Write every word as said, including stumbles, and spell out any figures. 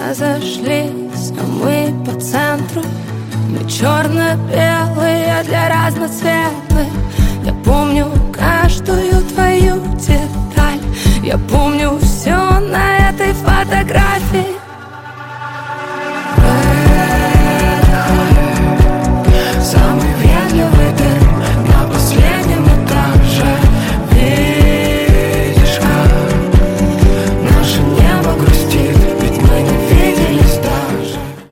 разошлись, но мы по центру. Мы черно-белые для разноцветных.